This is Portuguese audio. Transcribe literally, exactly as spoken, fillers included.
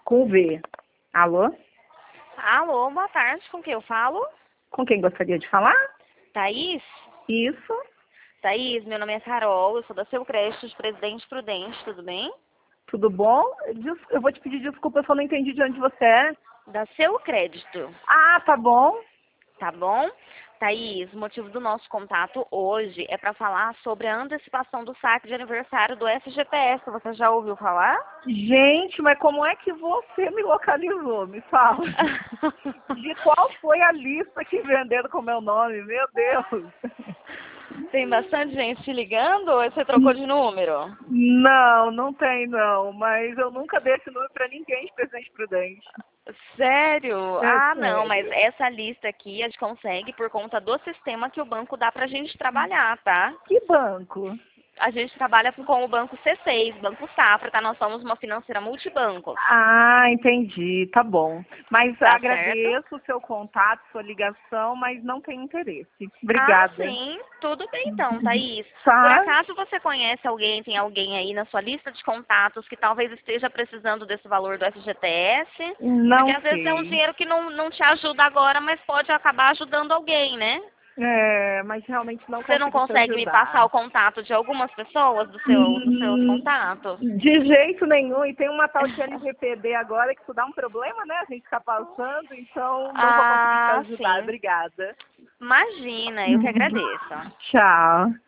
Com V. Alô? Alô, boa tarde, com quem eu falo? Com quem gostaria de falar? Thaís? Isso. Thaís, meu nome é Carol, eu sou da Seu Crédito de Presidente Prudente, tudo bem? Tudo bom? Des- Eu vou te pedir desculpa, eu só não entendi de onde você é. Da Seu Crédito, Ah, tá bom. tá bom? Thaís, o motivo do nosso contato hoje é para falar sobre a antecipação do saque de aniversário do F G T S. Você já ouviu falar? Gente, mas como é que você me localizou? Me fala. De qual foi a lista que venderam com meu nome? Meu Deus. Tem bastante gente te ligando ou você trocou de número? Não, não tem não, mas eu nunca dei esse número pra ninguém de Presidente Prudente. Sério? É Ah, não, mas sério. essa lista aqui a gente consegue por conta do sistema que o banco dá pra gente trabalhar, tá? Que banco? A gente trabalha com o Banco C seis, Banco Safra, tá? Nós somos uma financeira multibancos, Ah, entendi, tá bom. Mas tá certo? agradeço o seu contato, sua ligação, mas não tenho interesse. Ah, Obrigada. sim, tudo bem então, Thaís. Por Tá? acaso você conhece alguém, tem alguém aí na sua lista de contatos que talvez esteja precisando desse valor do F G T S? Porque Não às vezes é um sei. dinheiro que não, não te ajuda agora, mas pode acabar ajudando alguém, né? É, mas realmente não Você não consigo te consegue me passar ajudar. o contato de algumas pessoas do seu, dos seus Hum, contatos? De jeito nenhum. E tem uma tal de L G P D agora que isso dá um problema, né? A gente fica passando, então não vou conseguir te Ah, ajudar. sim. Obrigada. Imagina, eu que agradeço. Tchau.